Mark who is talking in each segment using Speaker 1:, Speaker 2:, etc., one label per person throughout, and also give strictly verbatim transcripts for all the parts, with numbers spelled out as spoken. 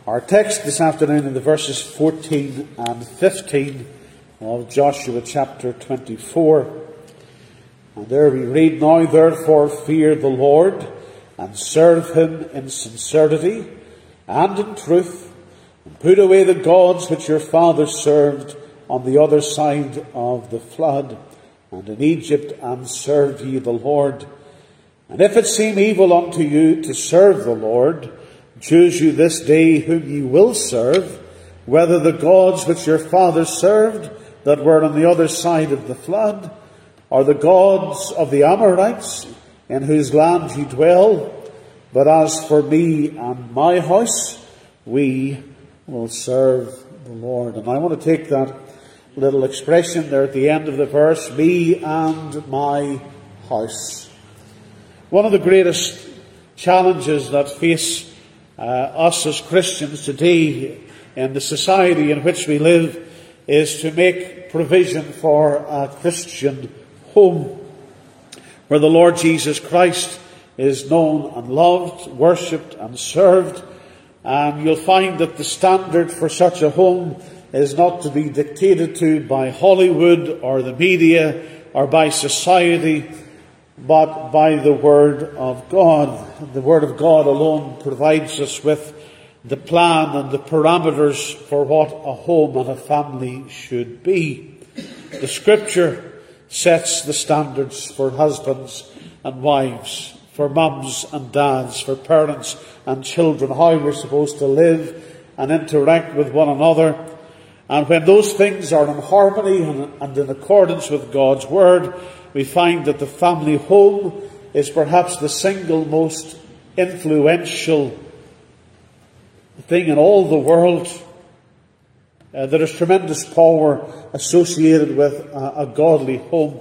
Speaker 1: Our text this afternoon in the verses fourteen and fifteen of Joshua chapter twenty-four. And there we read, "Now therefore fear the Lord, and serve him in sincerity and in truth, and put away the gods which your fathers served on the other side of the flood, and in Egypt, and serve ye the Lord. And if it seem evil unto you to serve the Lord, choose you this day whom ye will serve, whether the gods which your fathers served that were on the other side of the flood, or the gods of the Amorites in whose land ye dwell. But as for me and my house, we will serve the Lord." And I want to take that little expression there at the end of the verse, "me and my house." One of the greatest challenges that face uh, us as Christians today in the society in which we live is to make provision for a Christian home where the Lord Jesus Christ is known and loved, worshipped and served. And you'll find that the standard for such a home is not to be dictated to by Hollywood or the media or by society, but by the Word of God. The Word of God alone provides us with the plan and the parameters for what a home and a family should be. The Scripture sets the standards for husbands and wives, for mums and dads, for parents and children, how we're supposed to live and interact with one another. And when those things are in harmony and in accordance with God's Word, we find that the family home is perhaps the single most influential thing in all the world. Uh, there is tremendous power associated with a, a godly home.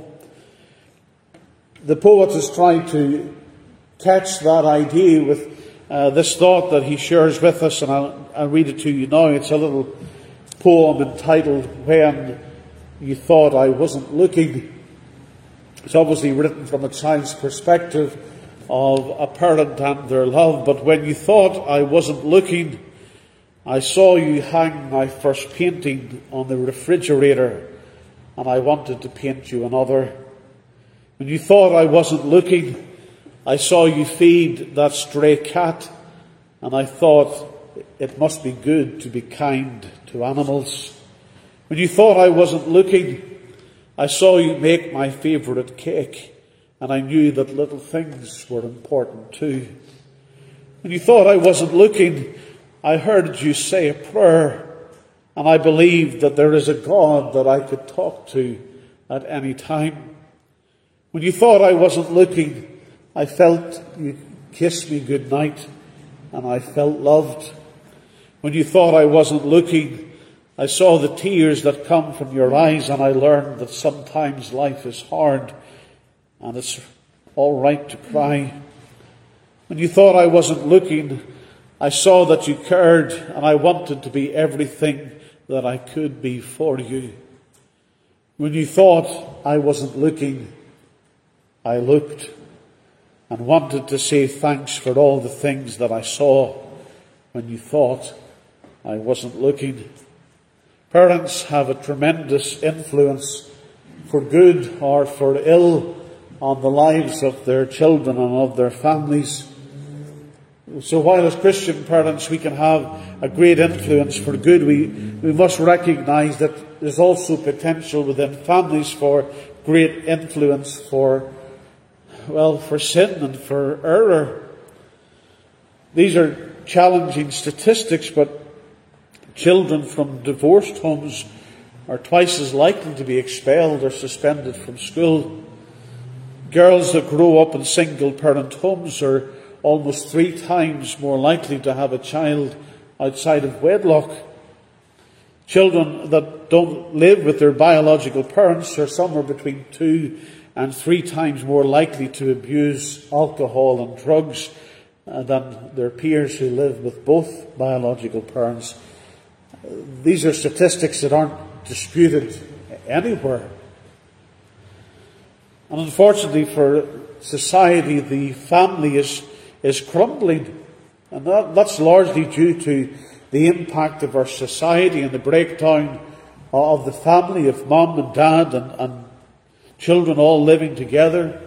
Speaker 1: The poet has tried to catch that idea with uh, this thought that he shares with us, and I'll, I'll read it to you now. It's a little poem entitled "When You Thought I Wasn't Looking." It's obviously written from a child's perspective of a parent and their love. "But when you thought I wasn't looking, I saw you hang my first painting on the refrigerator, and I wanted to paint you another. When you thought I wasn't looking, I saw you feed that stray cat, and I thought it must be good to be kind to animals. When you thought I wasn't looking, I saw you make my favourite cake, and I knew that little things were important too. When you thought I wasn't looking, I heard you say a prayer, and I believed that there is a God that I could talk to at any time. When you thought I wasn't looking, I felt you kiss me good night, and I felt loved. When you thought I wasn't looking, I saw the tears that come from your eyes, and I learned that sometimes life is hard, and it's all right to cry. When you thought I wasn't looking, I saw that you cared, and I wanted to be everything that I could be for you. When you thought I wasn't looking, I looked and wanted to say thanks for all the things that I saw when you thought I wasn't looking." Parents have a tremendous influence, for good or for ill, on the lives of their children and of their families. So while as Christian parents we can have a great influence for good, we, we must recognise that there's also potential within families for great influence for, well, for sin and for error. These are challenging statistics, but children from divorced homes are twice as likely to be expelled or suspended from school. Girls that grow up in single-parent homes are almost three times more likely to have a child outside of wedlock. Children that don't live with their biological parents are somewhere between two and three times more likely to abuse alcohol and drugs uh, than their peers who live with both biological parents. These are statistics that aren't disputed anywhere. And unfortunately for society, the family is, is crumbling. And that, that's largely due to the impact of our society and the breakdown of the family, of mum and dad and, and children all living together.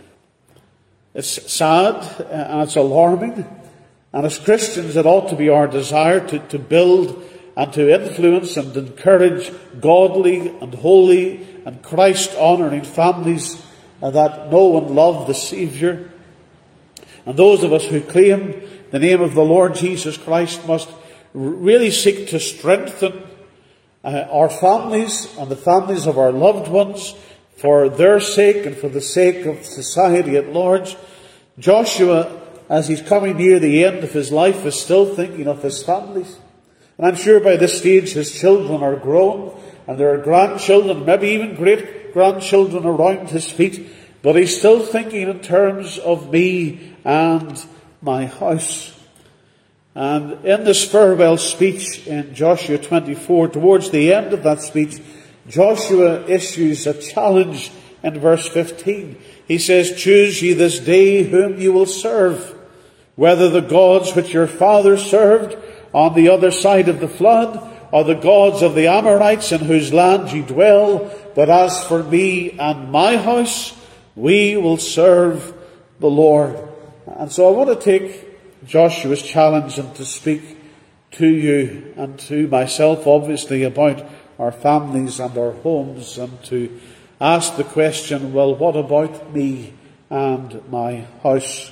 Speaker 1: It's sad and it's alarming. And as Christians, it ought to be our desire to, to build and to influence and encourage godly and holy and Christ-honouring families that know and love the Saviour. And those of us who claim the name of the Lord Jesus Christ must really seek to strengthen uh, our families and the families of our loved ones for their sake and for the sake of society at large. Joshua, as he's coming near the end of his life, is still thinking of his families. And I'm sure by this stage his children are grown, and there are grandchildren, maybe even great-grandchildren around his feet. But he's still thinking in terms of me and my house. And in this farewell speech in Joshua twenty-four, towards the end of that speech, Joshua issues a challenge in verse fifteen. He says, "Choose ye this day whom you will serve, whether the gods which your fathers served on the other side of the flood, or the gods of the Amorites in whose land ye dwell. But as for me and my house, we will serve the Lord." And so I want to take Joshua's challenge and to speak to you and to myself, obviously, about our families and our homes, and to ask the question, well, what about me and my house?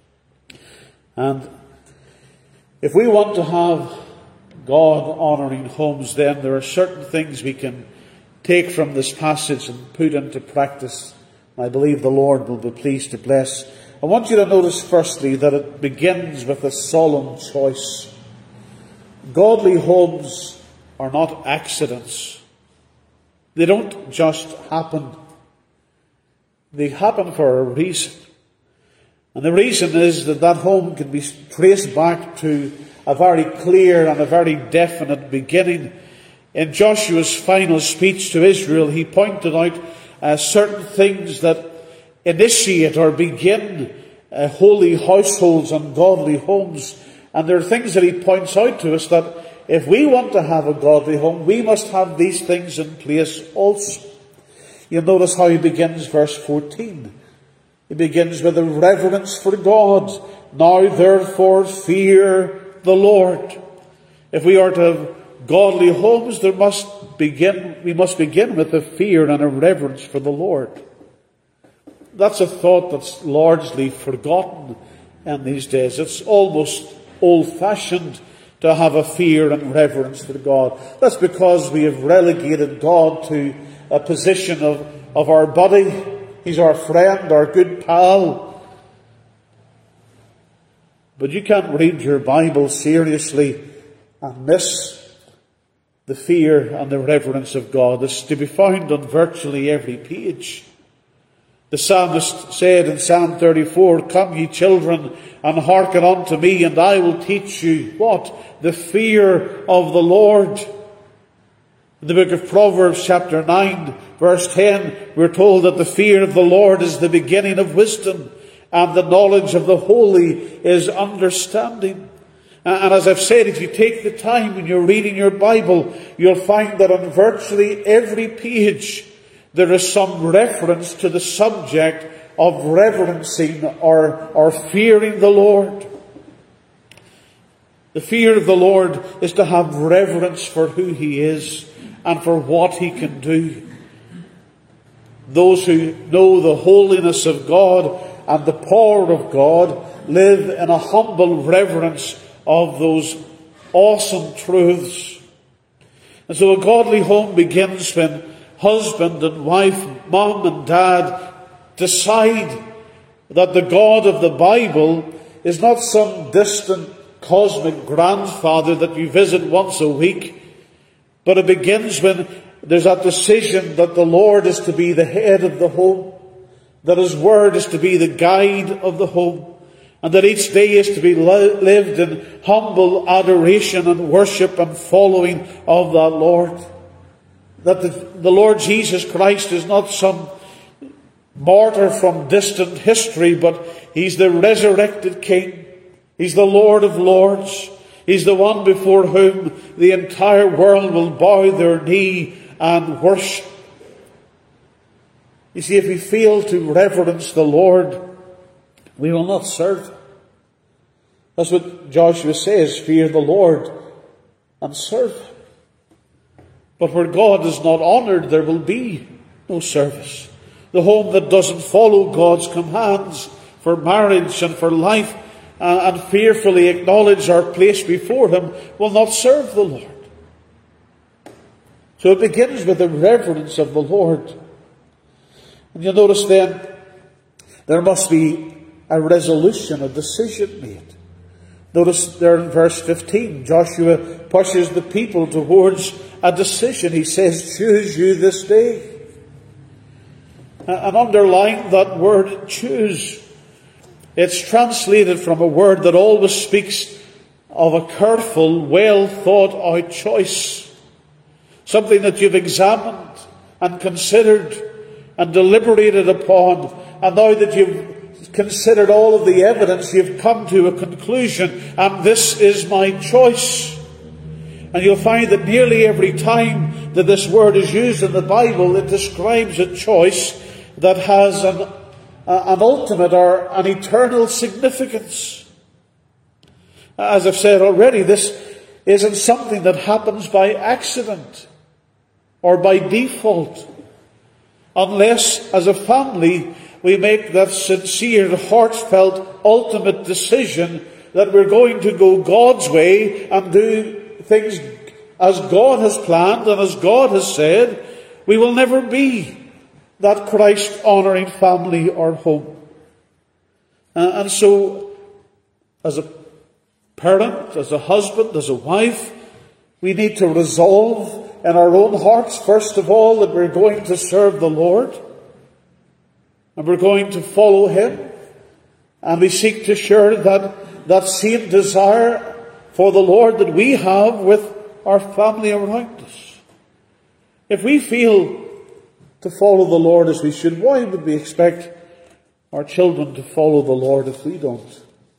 Speaker 1: And if we want to have God-honouring homes, then there are certain things we can take from this passage and put into practice. I believe the Lord will be pleased to bless. I want you to notice firstly that it begins with a solemn choice. Godly homes are not accidents. They don't just happen. They happen for a reason. And the reason is that that home can be traced back to a very clear and a very definite beginning. In Joshua's final speech to Israel, he pointed out uh, certain things that initiate or begin uh, holy households and godly homes. And there are things that he points out to us that if we want to have a godly home, we must have these things in place also. You'll notice how he begins verse fourteen. He begins with a reverence for God. "Now therefore fear the Lord." If we are to have godly homes, there must begin, we must begin with a fear and a reverence for the Lord. That's a thought that's largely forgotten in these days. It's almost old-fashioned to have a fear and reverence for God. That's because we have relegated God to a position of, of our buddy. He's our friend, our good pal. But you can't read your Bible seriously and miss the fear and the reverence of God. It's to be found on virtually every page. The psalmist said in Psalm thirty-four, "Come ye children, and hearken unto me, and I will teach you," what? "The fear of the Lord." In the book of Proverbs chapter nine, verse ten, we're told that the fear of the Lord is the beginning of wisdom, and the knowledge of the holy is understanding. And as I've said, if you take the time when you're reading your Bible, you'll find that on virtually every page there is some reference to the subject of reverencing or, or fearing the Lord. The fear of the Lord is to have reverence for who He is and for what He can do. Those who know the holiness of God and the power of God live in a humble reverence of those awesome truths. And so a godly home begins when husband and wife, mom and dad decide that the God of the Bible is not some distant cosmic grandfather that you visit once a week, but it begins when there's that decision that the Lord is to be the head of the home, that His Word is to be the guide of the home, and that each day is to be lived in humble adoration and worship and following of that Lord. That the, the Lord Jesus Christ is not some martyr from distant history, but He's the resurrected King. He's the Lord of Lords. He's the one before whom the entire world will bow their knee and worship. You see, if we fail to reverence the Lord, we will not serve Him. That's what Joshua says, fear the Lord and serve Him. But where God is not honoured, there will be no service. The home that doesn't follow God's commands for marriage and for life uh, and fearfully acknowledge our place before Him will not serve the Lord. So it begins with the reverence of the Lord. And you'll notice then, there must be a resolution, a decision made. Notice there in verse fifteen, Joshua pushes the people towards a decision. He says, choose you this day. And underline that word, choose. It's translated from a word that always speaks of a careful, well thought out choice. Something that you've examined and considered and deliberated upon, and now that you've considered all of the evidence, you've come to a conclusion, and this is my choice. And you'll find that nearly every time that this word is used in the Bible, it describes a choice that has an, an ultimate or an eternal significance. As I've said already, this isn't something that happens by accident or by default. Unless, as a family, we make that sincere, heartfelt, ultimate decision that we're going to go God's way and do things as God has planned and as God has said, we will never be that Christ-honouring family or home. Uh, and so, as a parent, as a husband, as a wife, we need to resolve in our own hearts, first of all, that we're going to serve the Lord and we're going to follow Him, and we seek to share that, that same desire for the Lord that we have with our family around us. If we fail to follow the Lord as we should, why would we expect our children to follow the Lord if we don't?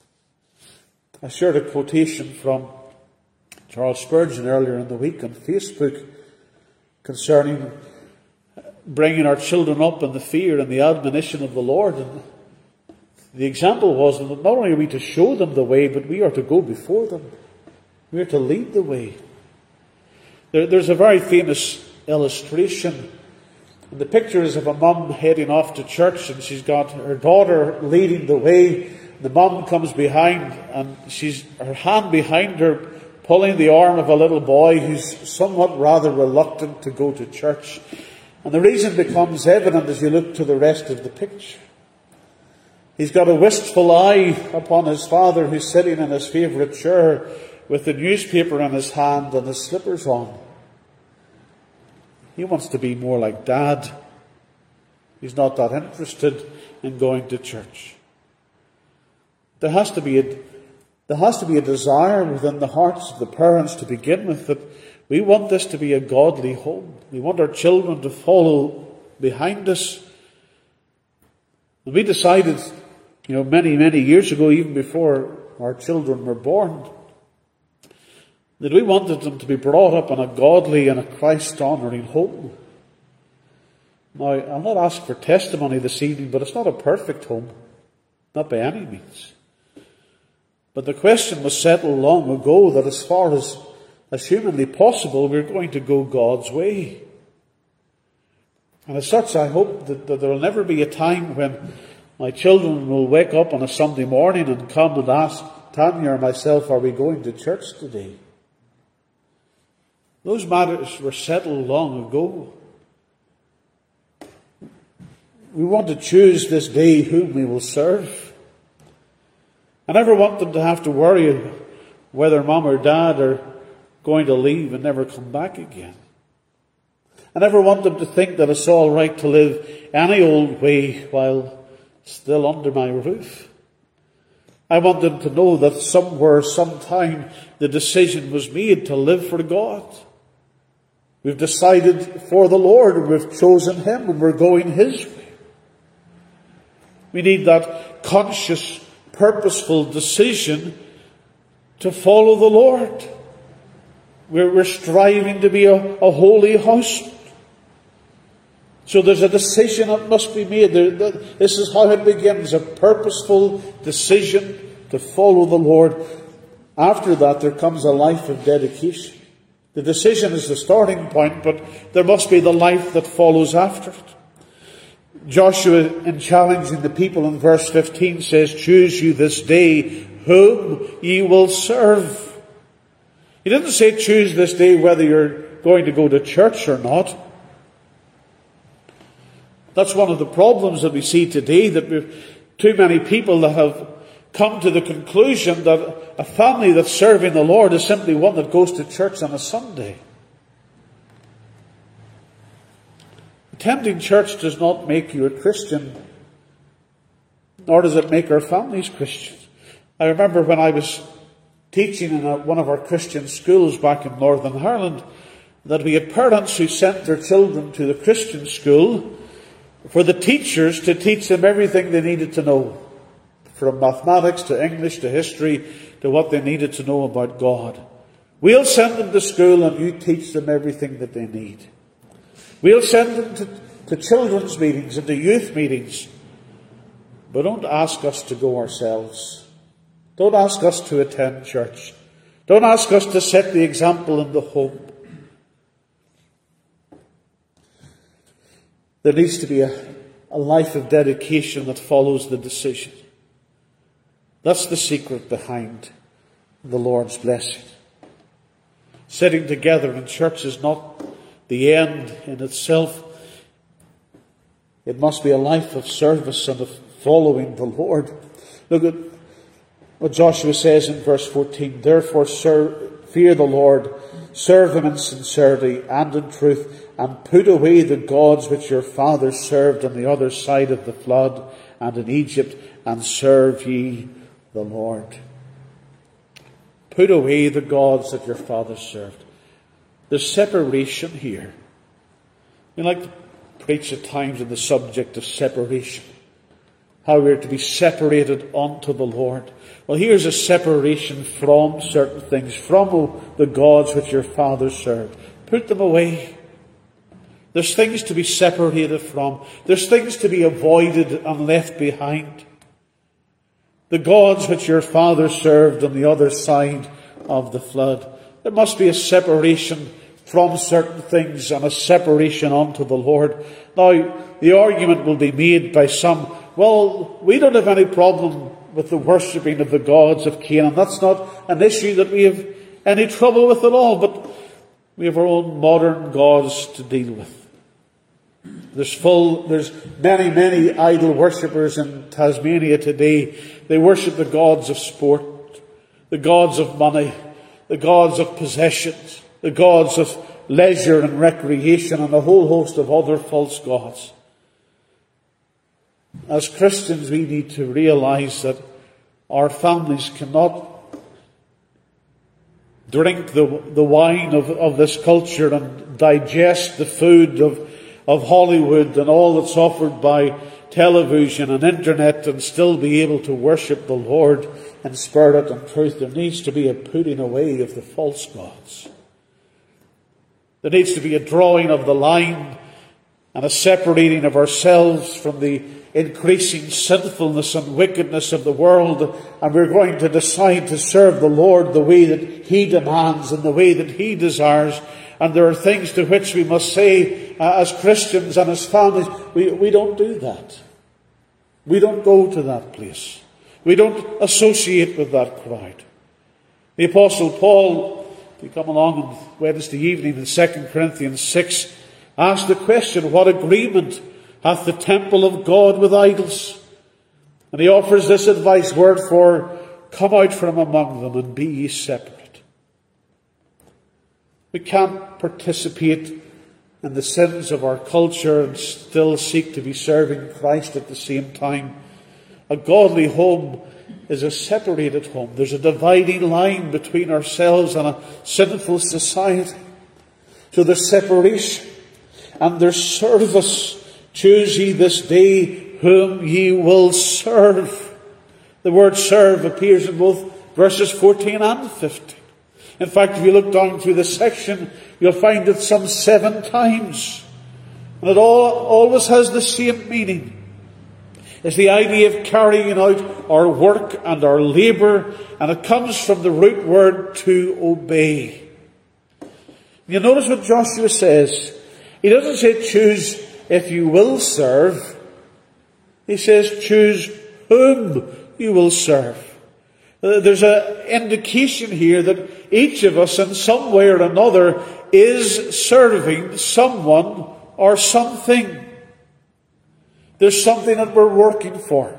Speaker 1: I shared a quotation from Charles Spurgeon earlier in the week on Facebook concerning bringing our children up in the fear and the admonition of the Lord. And the example was that not only are we to show them the way, but we are to go before them. We are to lead the way. There, there's a very famous illustration. And the picture is of a mum heading off to church, and she's got her daughter leading the way. The mum comes behind, and she's her hand behind her, pulling the arm of a little boy who's somewhat rather reluctant to go to church. And the reason becomes evident as you look to the rest of the picture. He's got a wistful eye upon his father, who's sitting in his favourite chair with the newspaper in his hand and his slippers on. He wants to be more like Dad. He's not that interested in going to church. There has to be a There has to be a desire within the hearts of the parents to begin with that we want this to be a godly home. We want our children to follow behind us. And we decided, you know, many, many years ago, even before our children were born, that we wanted them to be brought up in a godly and a Christ-honouring home. Now, I'll not ask for testimony this evening, but it's not a perfect home. Not by any means. But the question was settled long ago that as far as, as humanly possible, we're going to go God's way. And as such, I hope that, that there will never be a time when my children will wake up on a Sunday morning and come and ask Tanya or myself, are we going to church today? Those matters were settled long ago. We want to choose this day whom we will serve. I never want them to have to worry whether Mum or Dad are going to leave and never come back again. I never want them to think that it's all right to live any old way while still under my roof. I want them to know that somewhere, sometime, the decision was made to live for God. We've decided for the Lord, and we've chosen Him, and we're going His way. We need that conscious, purposeful decision to follow the Lord. We're, we're striving to be a, a holy household. So there's a decision that must be made. This is how it begins, a purposeful decision to follow the Lord. After that, there comes a life of dedication. The decision is the starting point, but there must be the life that follows after it. Joshua, in challenging the people in verse fifteen, says, "Choose you this day whom ye will serve." He didn't say choose this day whether you're going to go to church or not. That's one of the problems that we see today, that we've too many people that have come to the conclusion that a family that's serving the Lord is simply one that goes to church on a Sunday. Attending church does not make you a Christian, nor does it make our families Christians. I remember when I was teaching in a, one of our Christian schools back in Northern Ireland, that we had parents who sent their children to the Christian school for the teachers to teach them everything they needed to know, from mathematics to English to history to what they needed to know about God. We'll send them to school and you teach them everything that they need. We'll send them to, to children's meetings and to youth meetings, but don't ask us to go ourselves. Don't ask us to attend church. Don't ask us to set the example in the home. There needs to be a, a life of dedication that follows the decision. That's the secret behind the Lord's blessing. Sitting together in church is not the end in itself. It must be a life of service and of following the Lord. Look at what Joshua says in verse fourteen. "Therefore serve, fear the Lord, serve him in sincerity and in truth, and put away the gods which your fathers served on the other side of the flood and in Egypt, and serve ye the Lord." Put away the gods that your fathers served. There's separation here. We like to preach at times on the subject of separation. How we're to be separated unto the Lord. Well, here's a separation from certain things, from the gods which your fathers served. Put them away. There's things to be separated from. There's things to be avoided and left behind. The gods which your fathers served on the other side of the flood. There must be a separation from certain things and a separation unto the Lord. Now, the argument will be made by some, well, we don't have any problem with the worshipping of the gods of Canaan. That's not an issue that we have any trouble with at all, but we have our own modern gods to deal with. There's full, there's many, many idol worshippers in Tasmania today. They worship the gods of sport, the gods of money, the gods of possessions, the gods of leisure and recreation, and a whole host of other false gods. As Christians, we need to realize that our families cannot drink the, the wine of, of this culture and digest the food of, of Hollywood and all that's offered by television and internet and still be able to worship the Lord in spirit and truth. There needs to be a putting away of the false gods. There needs to be a drawing of the line and a separating of ourselves from the increasing sinfulness and wickedness of the world, and we're going to decide to serve the Lord the way that He demands and the way that He desires. And there are things to which we must say, uh, as Christians and as families, we, we don't do that. We don't go to that place. We don't associate with that crowd. The Apostle Paul, if you come along on Wednesday evening in Second Corinthians six, asked the question, what agreement hath the temple of God with idols? And he offers this advice, wherefore, come out from among them and be ye separate. We can't participate in the sins of our culture and still seek to be serving Christ at the same time. A godly home is a separated home. There's a dividing line between ourselves and a sinful society. So there's separation and there's service. Choose ye this day whom ye will serve. The word serve appears in both verses fourteen and fifteen. In fact, if you look down through this section, you'll find it some seven times. And it all, always has the same meaning. It's the idea of carrying out our work and our labour, and it comes from the root word to obey. You notice what Joshua says. He doesn't say choose if you will serve. He says choose whom you will serve. There's an indication here that each of us in some way or another is serving someone or something. There's something that we're working for.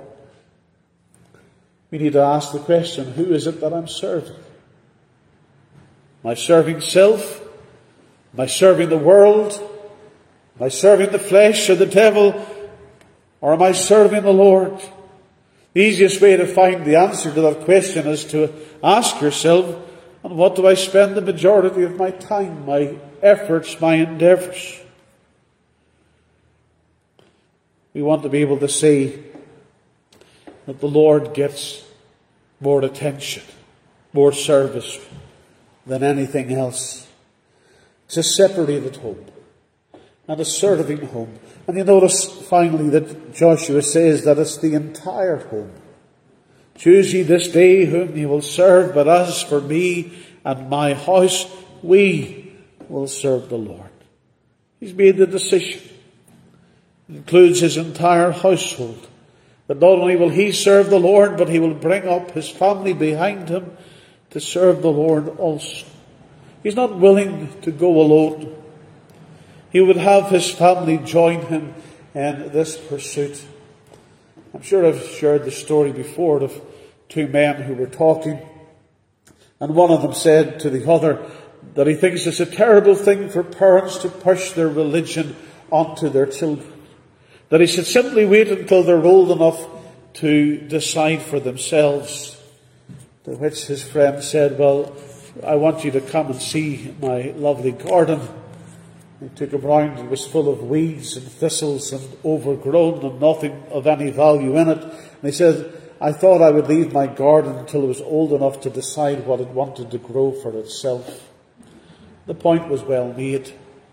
Speaker 1: We need to ask the question, who is it that I'm serving? Am I serving self? Am I serving the world? Am I serving the flesh or the devil? Or am I serving the Lord? The easiest way to find the answer to that question is to ask yourself, on what do I spend the majority of my time, my efforts, my endeavours? We want to be able to say that the Lord gets more attention, more service than anything else. It's a separated home and a serving home. And you notice finally that Joshua says that it's the entire home. Choose ye this day whom ye will serve, but as for me and my house, we will serve the Lord. He's made the decision. It includes his entire household. That not only will he serve the Lord, but he will bring up his family behind him to serve the Lord also. He's not willing to go alone. He would have his family join him in this pursuit. I'm sure I've shared the story before of two men who were talking, and one of them said to the other that he thinks it's a terrible thing for parents to push their religion onto their children. That he should simply wait until they're old enough to decide for themselves. To which his friend said, well, I want you to come and see my lovely garden. He took him round. It was full of weeds and thistles and overgrown and nothing of any value in it. And he said, I thought I would leave my garden until it was old enough to decide what it wanted to grow for itself. The point was well made.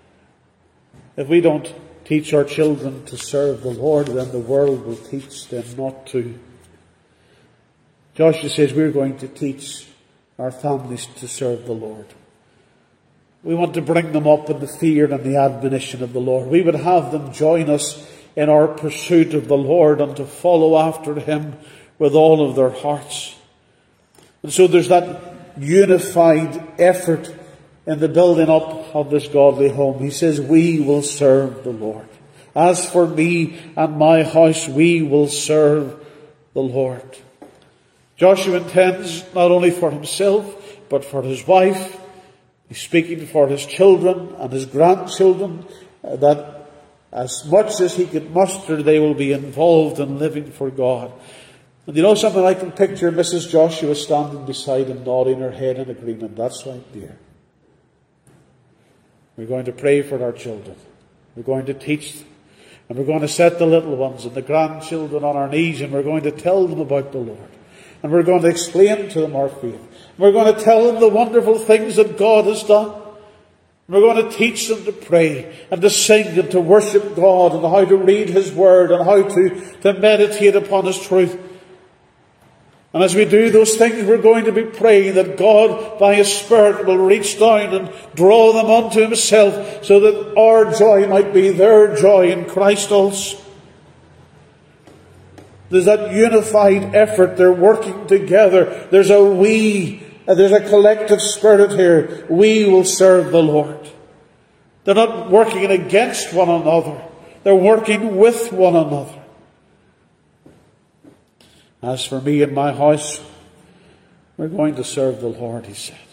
Speaker 1: If we don't teach our children to serve the Lord, then the world will teach them not to. Joshua says we're going to teach our families to serve the Lord. We want to bring them up in the fear and the admonition of the Lord. We would have them join us in our pursuit of the Lord and to follow after him with all of their hearts. And so there's that unified effort in the building up of this godly home. He says, we will serve the Lord. As for me and my house, we will serve the Lord. Joshua intends not only for himself, but for his wife. He's speaking for his children and his grandchildren, uh, that as much as he could muster, they will be involved in living for God. And you know something, I can picture Missus Joshua standing beside him, nodding her head in agreement. That's right, dear. We're going to pray for our children. We're going to teach them. And we're going to set the little ones and the grandchildren on our knees, and we're going to tell them about the Lord. And we're going to explain to them our faith. We're going to tell them the wonderful things that God has done. We're going to teach them to pray and to sing and to worship God and how to read his word and how to, to meditate upon his truth. And as we do those things, we're going to be praying that God, by his Spirit, will reach down and draw them unto himself so that our joy might be their joy in Christ also. There's that unified effort. They're working together. There's a we, there's a collective spirit here. We will serve the Lord. They're not working against one another. They're working with one another. As for me and my house, we're going to serve the Lord, he said.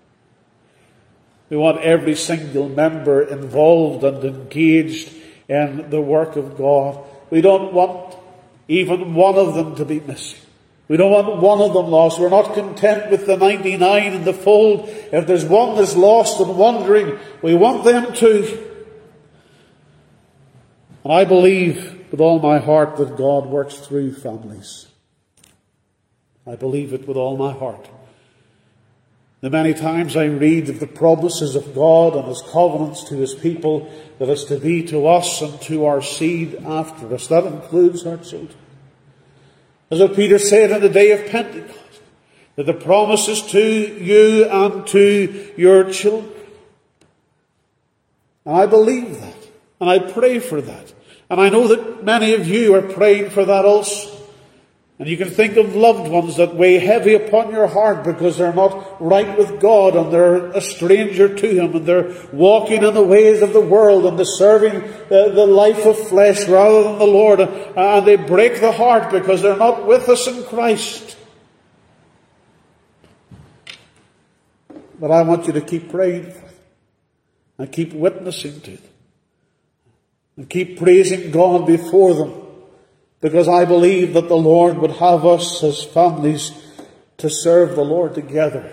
Speaker 1: We want every single member involved and engaged in the work of God. We don't want even one of them to be missing. We don't want one of them lost. We're not content with the ninety-nine in the fold. If there's one that's lost and wandering, we want them too. And I believe with all my heart that God works through families. I believe it with all my heart. The many times I read of the promises of God and His covenants to His people that is to be to us and to our seed after us. That includes our children. As Peter said on the day of Pentecost, that the promises to you and to your children. And I believe that. And I pray for that. And I know that many of you are praying for that also. And you can think of loved ones that weigh heavy upon your heart because they're not right with God and they're a stranger to Him and they're walking in the ways of the world and they're serving uh, the life of flesh rather than the Lord. And they break the heart because they're not with us in Christ. But I want you to keep praying for them and keep witnessing to them and keep praising God before them. Because I believe that the Lord would have us as families to serve the Lord together.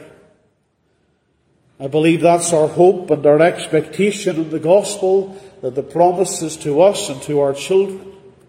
Speaker 1: I believe that's our hope and our expectation in the gospel, that the promises to us and to our children.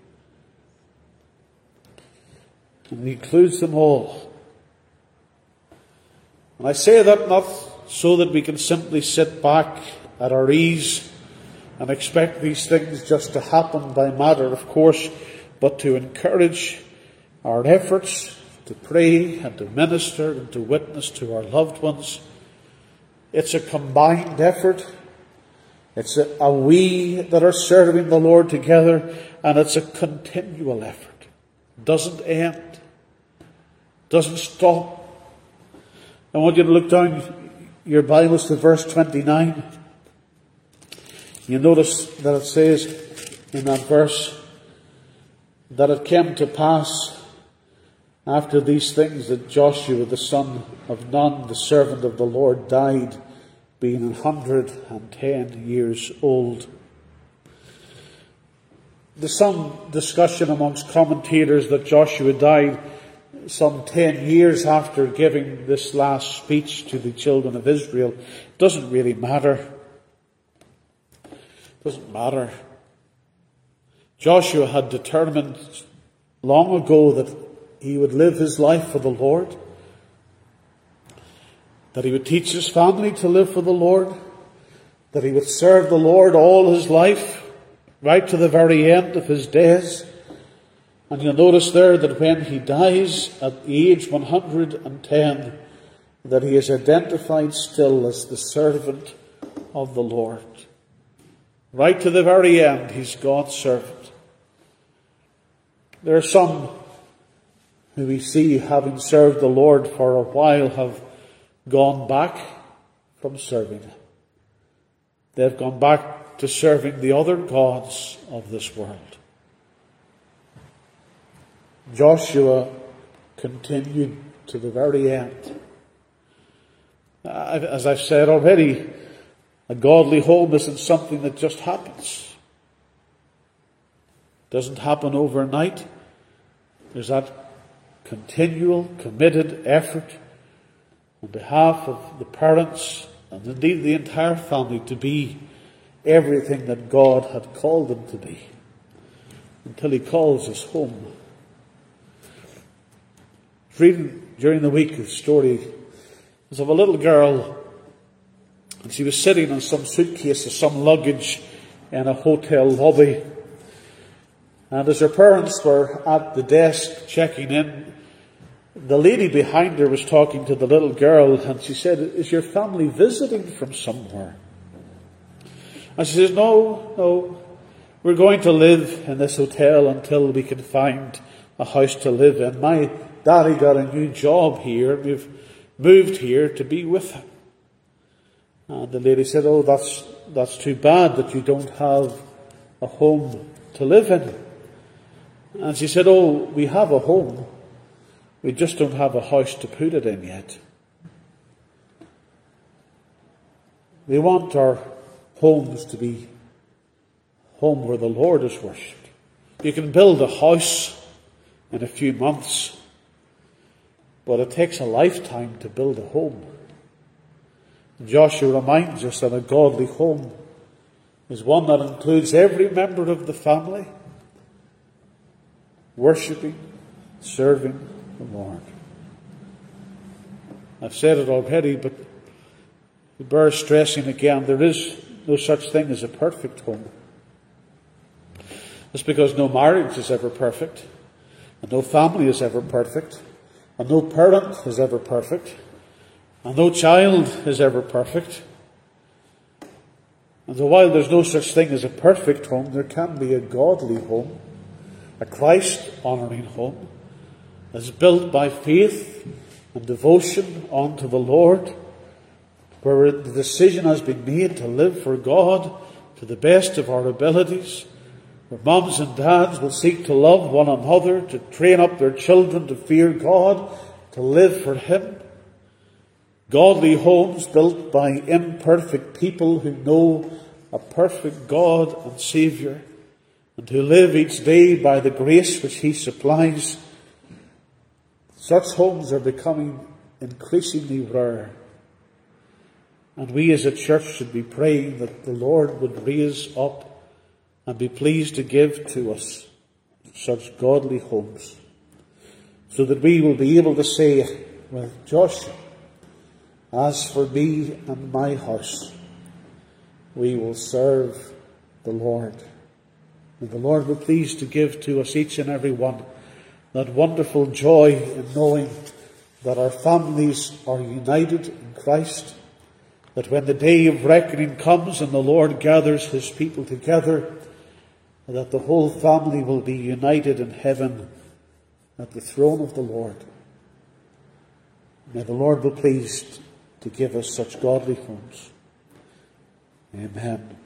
Speaker 1: And He includes them all. And I say that not so that we can simply sit back at our ease and expect these things just to happen by matter of course, but to encourage our efforts to pray and to minister and to witness to our loved ones. It's a combined effort. It's a, a we that are serving the Lord together, and it's a continual effort. It doesn't end. It doesn't stop. I want you to look down your Bibles to verse twenty-nine. You notice that it says in that verse, that it came to pass after these things that Joshua the son of Nun, the servant of the Lord, died, being a hundred and ten years old. There's some discussion amongst commentators that Joshua died some ten years after giving this last speech to the children of Israel. It doesn't really matter. It doesn't matter. Joshua had determined long ago that he would live his life for the Lord, that he would teach his family to live for the Lord, that he would serve the Lord all his life, right to the very end of his days. And you'll notice there that when he dies at the age one hundred ten, that he is identified still as the servant of the Lord. Right to the very end, he's God's servant. There are some who we see, having served the Lord for a while, have gone back from serving Him. They've gone back to serving the other gods of this world. Joshua continued to the very end. As I've said already, a godly home isn't something that just happens. It doesn't happen overnight. There's that continual, committed effort on behalf of the parents and indeed the entire family to be everything that God had called them to be until He calls us home. Reading during the week the story was of a little girl, and she was sitting on some suitcase or some luggage in a hotel lobby. And as her parents were at the desk checking in, the lady behind her was talking to the little girl, and she said, "Is your family visiting from somewhere?" And she says, "No, no, we're going to live in this hotel until we can find a house to live in. My daddy got a new job here. We've moved here to be with him." And the lady said, "Oh, that's, that's too bad that you don't have a home to live in." And she said, "Oh, we have a home. We just don't have a house to put it in yet." We want our homes to be home where the Lord is worshipped. You can build a house in a few months, but it takes a lifetime to build a home. Joshua reminds us that a godly home is one that includes every member of the family, worshipping, serving the Lord. I've said it already, but it bears stressing again. There is no such thing as a perfect home. That's because no marriage is ever perfect, and no family is ever perfect, and no parent is ever perfect, and no child is ever perfect. And so while there's no such thing as a perfect home, there can be a godly home, a Christ-honouring home, that's built by faith and devotion unto the Lord, where the decision has been made to live for God to the best of our abilities, where mums and dads will seek to love one another, to train up their children to fear God, to live for Him. Godly homes built by imperfect people who know a perfect God and Saviour, and who live each day by the grace which He supplies. Such homes are becoming increasingly rare. And we as a church should be praying that the Lord would raise up and be pleased to give to us such godly homes, so that we will be able to say with Joshua, "As for me and my house, we will serve the Lord." And the Lord will be pleased to give to us, each and every one, that wonderful joy in knowing that our families are united in Christ, that when the day of reckoning comes and the Lord gathers His people together, that the whole family will be united in heaven at the throne of the Lord. May the Lord be pleased to give us such godly homes. Amen.